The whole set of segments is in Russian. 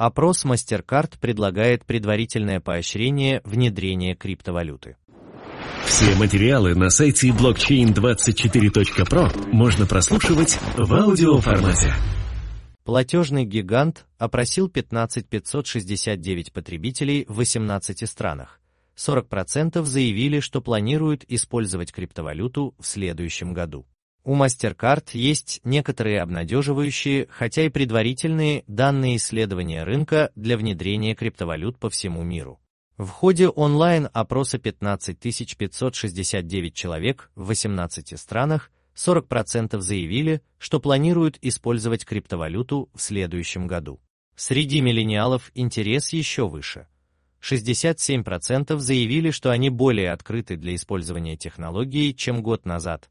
Опрос MasterCard предлагает предварительное поощрение внедрения криптовалюты. Все материалы на сайте blockchain24.pro можно прослушивать в аудиоформате. Платежный гигант опросил 15 569 потребителей в 18 странах. 40% заявили, что планируют использовать криптовалюту в следующем году. У MasterCard есть некоторые обнадеживающие, хотя и предварительные, данные исследования рынка для внедрения криптовалют по всему миру. В ходе онлайн-опроса 15 569 человек в 18 странах 40% заявили, что планируют использовать криптовалюту в следующем году. Среди миллениалов интерес еще выше. 67% заявили, что они более открыты для использования технологии, чем год назад.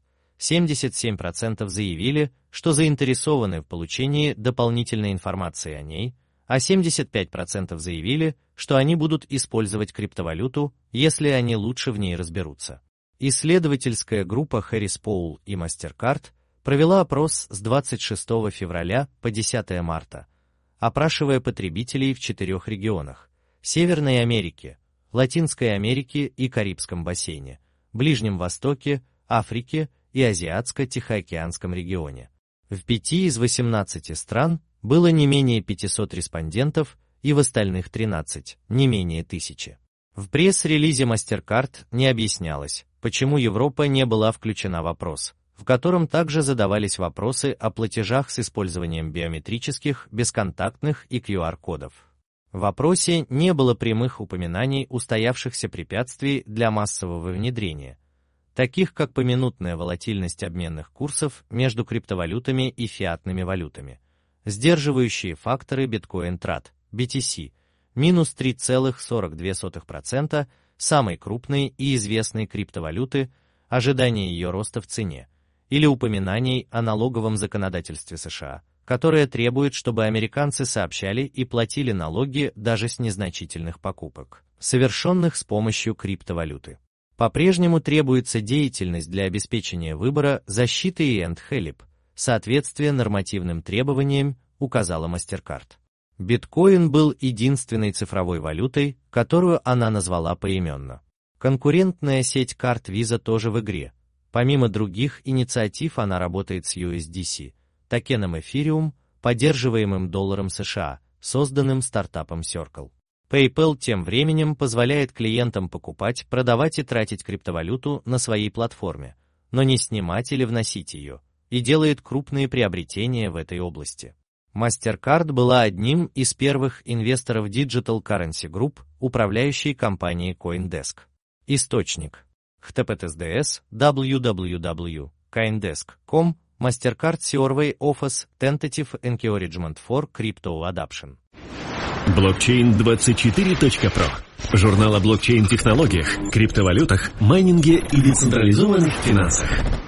77% заявили, что заинтересованы в получении дополнительной информации о ней, а 75% заявили, что они будут использовать криптовалюту, если они лучше в ней разберутся. Исследовательская группа Harris Poll и MasterCard провела опрос с 26 февраля по 10 марта, опрашивая потребителей в 4 регионах: Северной Америке, Латинской Америке и Карибском бассейне, Ближнем Востоке, Африке и Азиатско-Тихоокеанском регионе. В 5 из 18 стран было не менее 500 респондентов, и в остальных 13 – не менее 1000. В пресс-релизе MasterCard не объяснялось, почему Европа не была включена в опрос, в котором также задавались вопросы о платежах с использованием биометрических, бесконтактных и QR-кодов. В опросе не было прямых упоминаний устоявшихся препятствий для массового внедрения, таких как поминутная волатильность обменных курсов между криптовалютами и фиатными валютами, сдерживающие факторы биткоин-трат, BTC, минус 3,42%, самой крупной и известной криптовалюты, ожидание ее роста в цене, или упоминаний о налоговом законодательстве США, которое требует, чтобы американцы сообщали и платили налоги даже с незначительных покупок, совершенных с помощью криптовалюты. По-прежнему требуется деятельность для обеспечения выбора, защиты и end-help, соответствие нормативным требованиям, указала MasterCard. Биткоин был единственной цифровой валютой, которую она назвала поименно. Конкурентная сеть карт Visa тоже в игре. Помимо других инициатив она работает с USDC, токеном Ethereum, поддерживаемым долларом США, созданным стартапом Circle. PayPal тем временем позволяет клиентам покупать, продавать и тратить криптовалюту на своей платформе, но не снимать или вносить ее, и делает крупные приобретения в этой области. MasterCard была одним из первых инвесторов Digital Currency Group, управляющей компанией CoinDesk. Источник: https www.coindesk.com, MasterCard Survey Office, Tentative Encouragement for Crypto Adoption. Blockchain24.pro. Журнал о блокчейн-технологиях, криптовалютах, майнинге и децентрализованных финансах.